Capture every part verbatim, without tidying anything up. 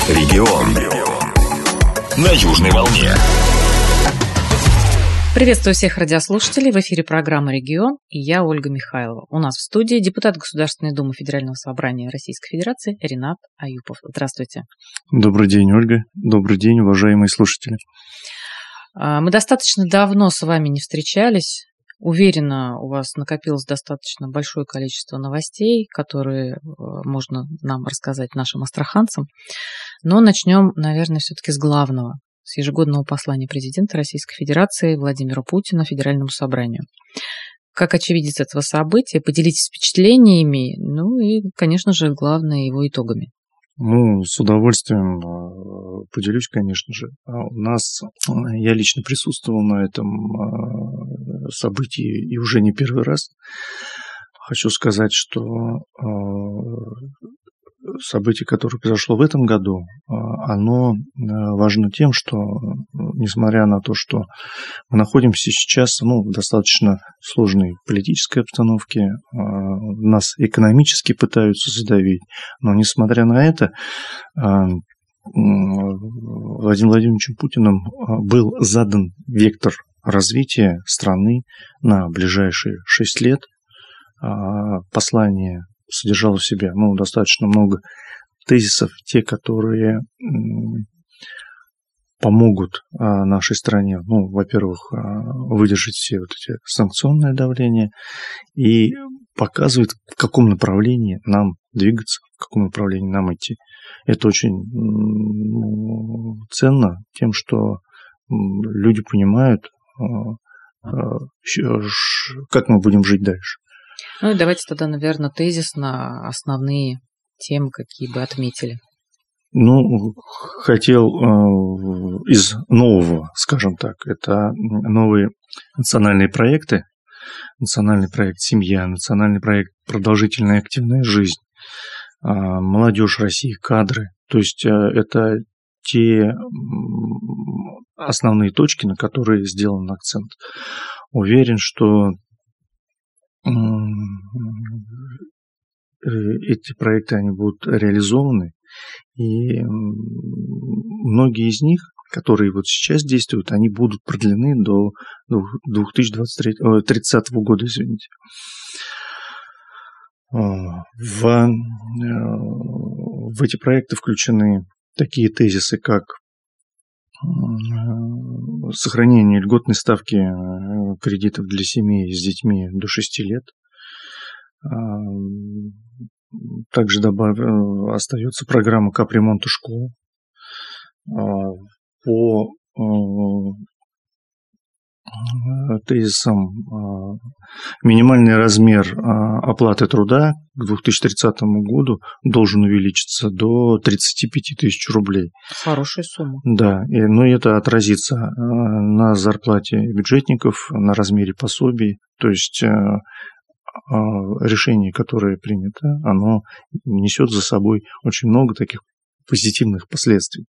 Регион на Южной волне. Приветствую всех радиослушателей. В эфире программа «Регион» и я, Ольга Михайлова. У нас в студии депутат Государственной Думы Федерального собрания Российской Федерации Ринат Аюпов. Здравствуйте. Добрый день, Ольга. Добрый день, уважаемые слушатели. Мы достаточно давно с вами не встречались. Уверена, у вас накопилось достаточно большое количество новостей, которые можно нам рассказать нашим астраханцам. Но начнем, наверное, все-таки с главного. С ежегодного послания президента Российской Федерации Владимира Путина Федеральному собранию. Как очевидец этого события, поделитесь впечатлениями, ну и, конечно же, главное, его итогами. Ну, с удовольствием поделюсь, конечно же. У нас, я лично присутствовал на этом событии и уже не первый раз. Хочу сказать, что событие, которое произошло в этом году, оно важно тем, что, несмотря на то, что мы находимся сейчас ну, в достаточно сложной политической обстановке, нас экономически пытаются задавить, но, несмотря на это, Владимиром Владимировичем Путиным был задан вектор развития страны на ближайшие шесть лет. Послание содержало в себе ну, достаточно много тезисов, те, которые помогут нашей стране, ну, во-первых, выдержать все вот эти санкционное давление и показывают, в каком направлении нам двигаться, в каком направлении нам идти. Это очень ну, ценно тем, что люди понимают, как мы будем жить дальше. Ну и давайте тогда, наверное, тезисно основные темы, какие бы отметили. Ну, хотел э, из нового, скажем так, это новые национальные проекты. Национальный проект «Семья», национальный проект «Продолжительная активная жизнь», э, «Молодежь России», кадры. То есть э, это те основные точки, на которые сделан акцент. Уверен, что эти проекты они будут реализованы, и многие из них, которые вот сейчас действуют, они будут продлены до две тысячи тридцатого года, извините. В, в эти проекты включены такие тезисы, как сохранение льготной ставки кредитов для семей с детьми до шести лет. Также добав... остается программа капремонта школ. По тезисам минимальный размер оплаты труда к две тысячи тридцатому году должен увеличиться до тридцать пять тысяч рублей. Хорошая сумма. Да, и, но это отразится на зарплате бюджетников, на размере пособий. То есть решение, которое принято, оно несет за собой очень много таких позитивных последствий.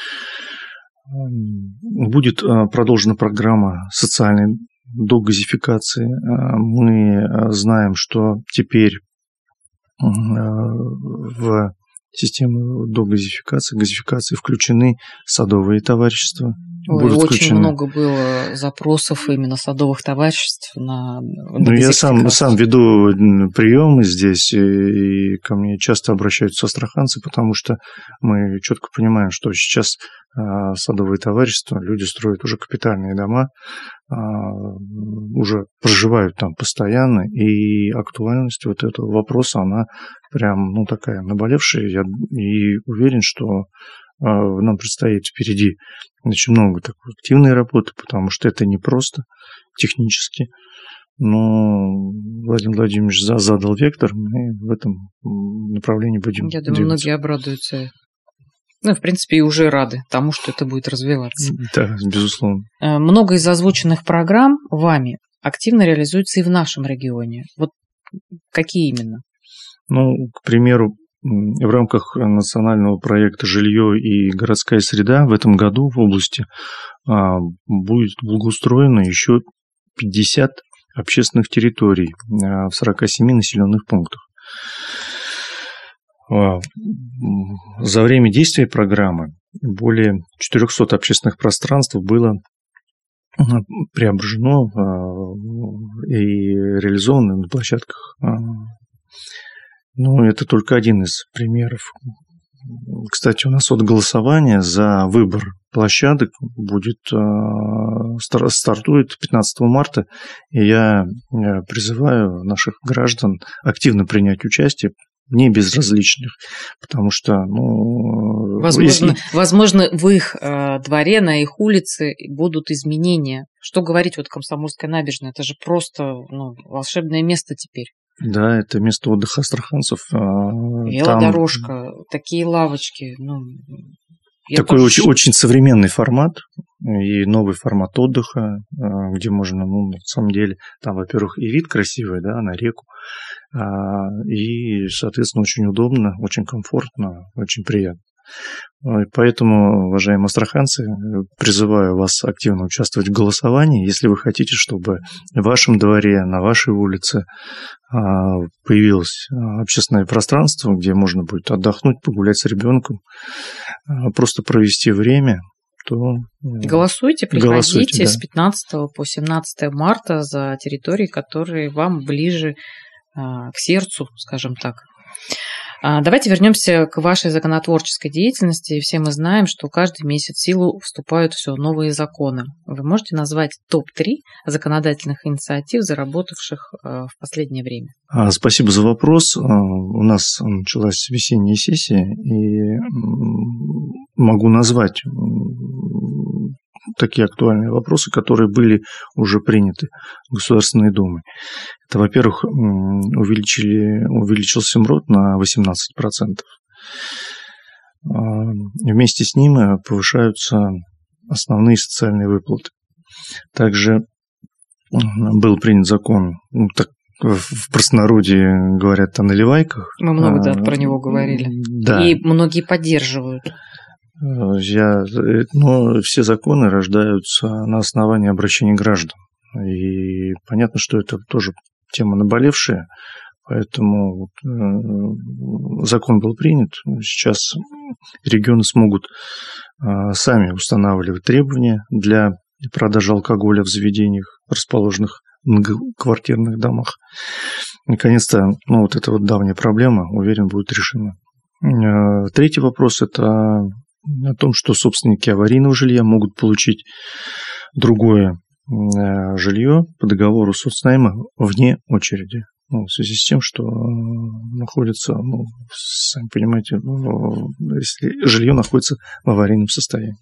Будет продолжена программа социальной догазификации. Мы знаем, что теперь в систему догазификации, газификации включены садовые товарищества. Ой, очень включены. Много было запросов именно садовых товариществ на ну, я сам, сам веду приемы здесь, и ко мне часто обращаются астраханцы, потому что мы четко понимаем, что сейчас садовые товарищества, люди строят уже капитальные дома, уже проживают там постоянно, и актуальность вот этого вопроса, она прям, ну, такая наболевшая. Я и уверен, что нам предстоит впереди очень много такой активной работы, потому что это не просто технически, но Владимир Владимирович задал вектор, мы в этом направлении будем Я думаю, двигаться. Многие обрадуются. Ну, в принципе, и уже рады тому, что это будет развиваться. Да, безусловно. Много из озвученных программ вами активно реализуется и в нашем регионе. Вот какие именно? Ну, к примеру, в рамках национального проекта «Жилье и городская среда» в этом году в области будет благоустроено еще пятьдесят общественных территорий в сорока семи населенных пунктах. За время действия программы более четырехсот общественных пространств было преображено и реализовано на площадках. Ну, это только один из примеров. Кстати, у нас от голосования за выбор площадок будет стартует пятнадцатого марта, и я призываю наших граждан активно принять участие, не безразличных, потому что, ну... Возможно, если... возможно в их э, дворе, на их улице будут изменения. Что говорить, вот Комсомольская набережная, это же просто ну, волшебное место теперь. Да, это место отдыха астраханцев. Велодорожка, там... такие лавочки. Ну, такой тоже... очень, очень современный формат и новый формат отдыха, где можно, ну, на самом деле, там, во-первых, и вид красивый, да, на реку, и, соответственно, очень удобно, очень комфортно, очень приятно. Поэтому, уважаемые астраханцы, призываю вас активно участвовать в голосовании, если вы хотите, чтобы в вашем дворе, на вашей улице появилось общественное пространство, где можно будет отдохнуть, погулять с ребенком, просто провести время, то... Голосуйте, приходите Голосуйте, да. С пятнадцатого по семнадцатое марта за территории, которые вам ближе к сердцу, скажем так. Давайте вернемся к вашей законотворческой деятельности. Все мы знаем, что каждый месяц в силу вступают все новые законы. Вы можете назвать топ три законодательных инициатив, заработавших в последнее время? Спасибо за вопрос. У нас началась весенняя сессия, и могу назвать такие актуальные вопросы, которые были уже приняты Государственной Думой. Это, во-первых, увеличили, увеличился МРОТ на восемнадцать процентов. Вместе с ним повышаются основные социальные выплаты. Также был принят закон, ну, так в простонародье говорят о наливайках. Мы много да, про него говорили. Да. И многие поддерживают. Я, но все законы рождаются на основании обращений граждан. И понятно, что это тоже тема наболевшая, поэтому закон был принят. Сейчас регионы смогут сами устанавливать требования для продажи алкоголя в заведениях, расположенных в многоквартирных домах. Наконец-то, ну, вот эта вот давняя проблема, уверен, будет решена. Третий вопрос – это о том, что собственники аварийного жилья могут получить другое жилье по договору соцнайма вне очереди. Ну, в связи с тем, что находится, ну, сами понимаете, ну, если жилье находится в аварийном состоянии.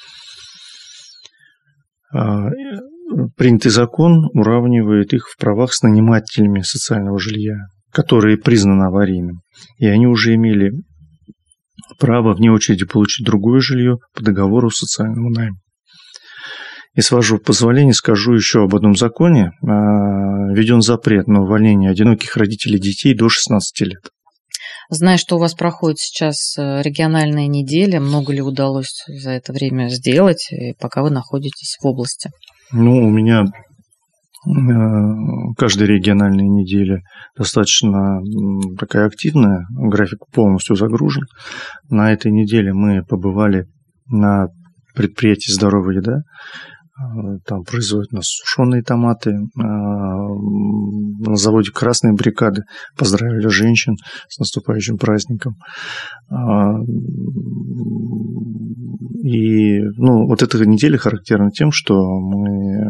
Принятый закон уравнивает их в правах с нанимателями социального жилья, которые признаны аварийным, и они уже имели право вне очереди получить другое жилье по договору социального найма. И с вашего позволения скажу еще об одном законе. Введен запрет на увольнение одиноких родителей детей до шестнадцати лет. Знаю, что у вас проходит сейчас региональная неделя. Много ли удалось за это время сделать, пока вы находитесь в области? Ну, у меня каждая региональная неделя достаточно такая активная, график полностью загружен. На этой неделе мы побывали на предприятии «Здоровая еда». Там производят у нас сушеные томаты. На заводе «Красные бригады» поздравили женщин с наступающим праздником. И, ну, вот эта неделя характерна тем, что мы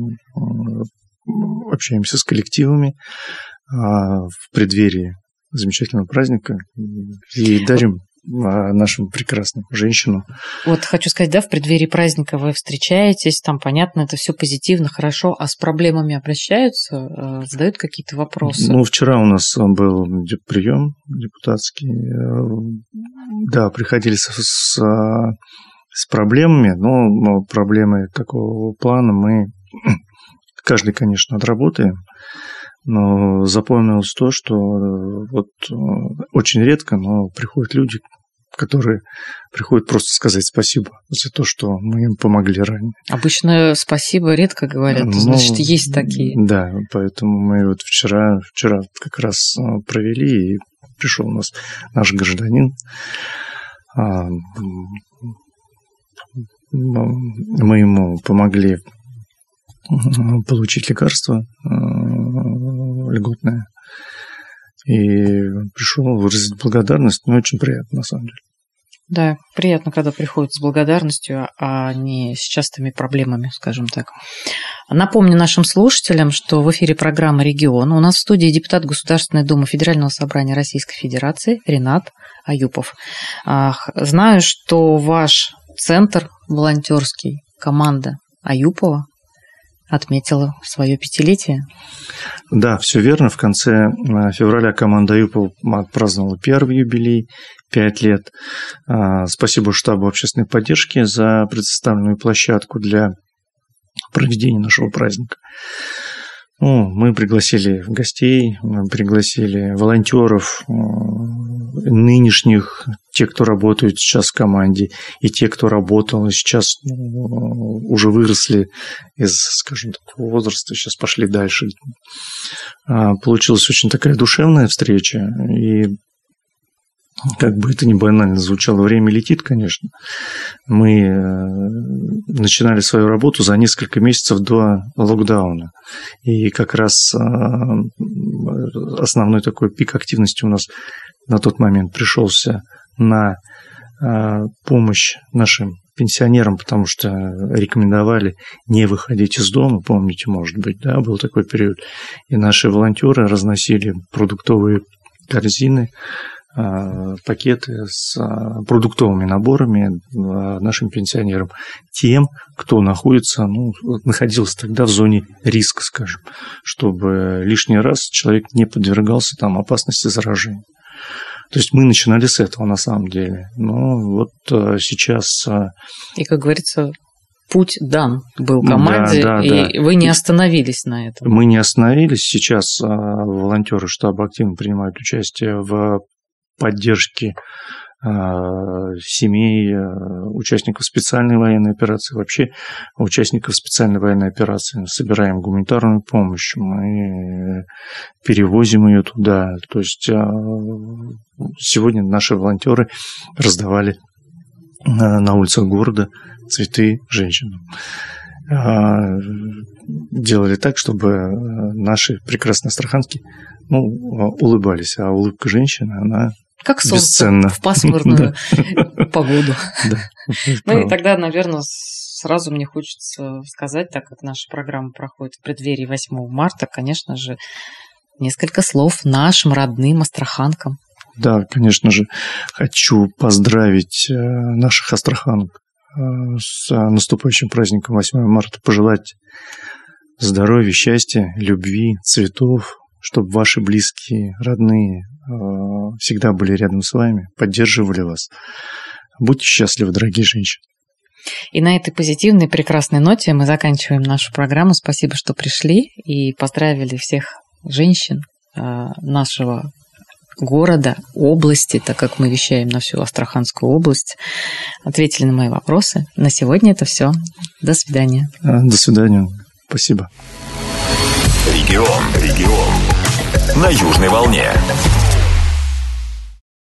общаемся с коллективами в преддверии замечательного праздника и дарим нашим прекрасным женщинам. Вот хочу сказать, да, в преддверии праздника вы встречаетесь, там, понятно, это все позитивно, хорошо, а с проблемами обращаются, задают какие-то вопросы? Ну, вчера у нас был прием депутатский, да, приходили с, с, с проблемами, но проблемы такого плана мы каждый, конечно, отработаем. Но запомнилось то, что вот очень редко, но приходят люди, которые приходят просто сказать спасибо за то, что мы им помогли ранее. Обычно спасибо редко говорят, ну, значит, есть такие. Да, поэтому мы вот вчера, вчера как раз провели, и пришел у нас наш гражданин. Мы ему помогли получить лекарство льготное. И пришел выразить благодарность, но очень приятно, на самом деле. Да, приятно, когда приходят с благодарностью, а не с частыми проблемами, скажем так. Напомню нашим слушателям, что в эфире программы «Регион» у нас в студии депутат Государственной Думы Федерального собрания Российской Федерации Ринат Аюпов. Знаю, что ваш центр волонтерский, команда Аюпова, отметила свое пятилетие. Да, все верно. В конце февраля команда Аюпова отпраздновала первый юбилей, пять лет. Спасибо штабу общественной поддержки за предоставленную площадку для проведения нашего праздника. Ну, мы пригласили гостей, мы пригласили волонтеров, нынешних, те, кто работают сейчас в команде, и те, кто работал, сейчас уже выросли из, скажем, такого возраста, сейчас пошли дальше. Получилась очень такая душевная встреча, и как бы это ни банально звучало, время летит, конечно. Мы начинали свою работу за несколько месяцев до локдауна. И как раз основной такой пик активности у нас на тот момент пришелся на помощь нашим пенсионерам, потому что рекомендовали не выходить из дома, помните, может быть, да, был такой период. И наши волонтеры разносили продуктовые корзины, пакеты с продуктовыми наборами нашим пенсионерам, тем, кто находится, ну, находился тогда в зоне риска, скажем, чтобы лишний раз человек не подвергался там опасности заражения. То есть мы начинали с этого на самом деле. Но вот сейчас... И, как говорится, путь дан был команде, да, да, и да. Вы не остановились на этом. Мы не остановились. Сейчас волонтеры штаба активно принимают участие в поддержки э, семей, э, участников специальной военной операции, вообще участников специальной военной операции. Собираем гуманитарную помощь, мы перевозим ее туда. То есть э, сегодня наши волонтеры раздавали э, на улицах города цветы женщинам. Э, делали так, чтобы наши прекрасные астраханки, ну, улыбались, а улыбка женщины, она как солнце бесценна. В пасмурную погоду. Ну и тогда, наверное, сразу мне хочется сказать, так как наша программа проходит в преддверии восьмого марта, конечно же, несколько слов нашим родным астраханкам. Да, конечно же, хочу поздравить наших астраханок с наступающим праздником восьмого марта, пожелать здоровья, счастья, любви, цветов, чтобы ваши близкие, родные всегда были рядом с вами, поддерживали вас. Будьте счастливы, дорогие женщины. И на этой позитивной, прекрасной ноте мы заканчиваем нашу программу. Спасибо, что пришли и поздравили всех женщин нашего города, области, так как мы вещаем на всю Астраханскую область. Ответили на мои вопросы. На сегодня это все. До свидания. До свидания. Спасибо. Регион. Регион. На Южной волне.